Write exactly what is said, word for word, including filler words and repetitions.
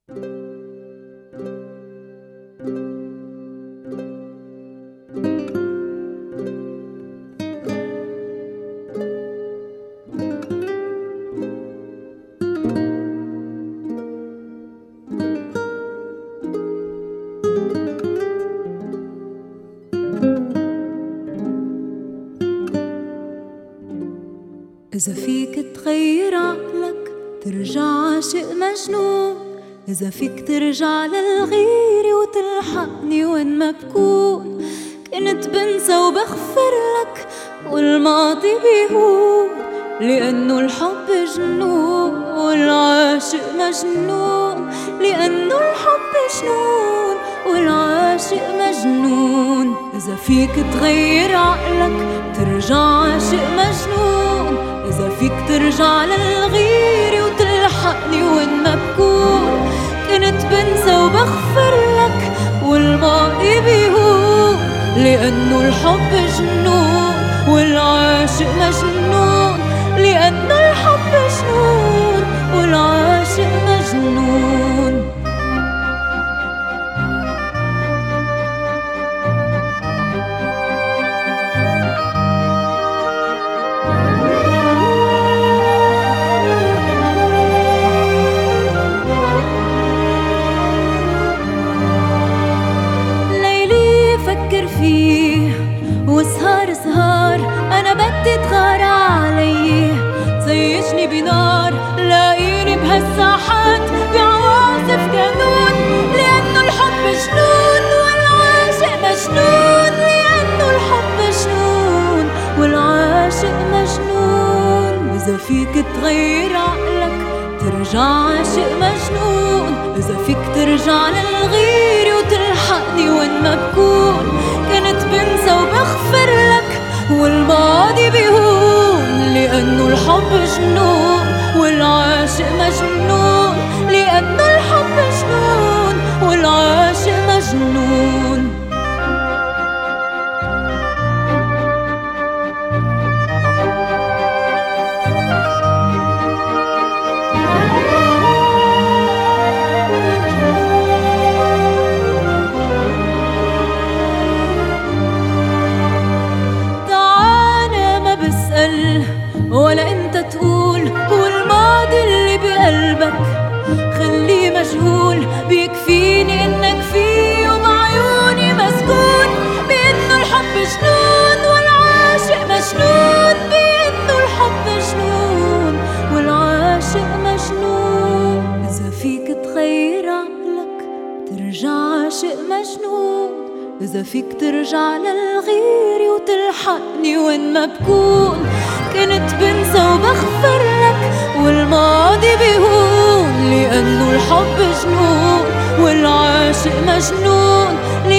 إذا فيك تغير عقلك ترجع عاشق مجنون، إذا فيك ترجع للغيرة وتلحقني وين ما بكون، كنت بنسى وبغفر لك والماضي بيهون، لأنه الحب جنون والعاشق مجنون، لأنه الحب جنون والعاشق مجنون. إذا فيك تغير عقلك ترجع عاشق مجنون، إذا فيك ترجع للغيرة وتلحقني وين ما بكون، كنت بنسى وبغفر لك والماضي بيهون، لأنه الحب جنون والعاشق مجنون، لأنه الحب جنون والعاشق مجنون. فيه وسهر سهار أنا بدي تغار علي، زيشني بنار لاقيني بهالساحات بعواصف جنون، لأنه الحب جنون والعاشق مجنون، لأنه الحب جنون والعاشق مجنون. إذا فيك تغير عقلك ترجع عاشق مجنون، إذا فيك ترجع للغيرة وتلحقني وين ما بكون، كنت بنسى وبغفر لك والماضي بيهون، لأنه الحب جنون والعاشق مجنون، لأنه الحب جنون والعاشق مجنون. ولا انت تقول هو الماضي اللي بقلبك خليه مجهول، بيكفيني انك فيه وبعيوني مسكون، بانه الحب جنون والعاشق مجنون، بانه الحب جنون والعاشق مجنون. اذا فيك تغير عقلك ترجع عاشق مجنون، إذا فيك ترجع للغيرة وتلحقني وين ما بكون، كنت بنسى وبغفر لك والماضي بيهون، لأنه الحب جنون والعاشق مجنون،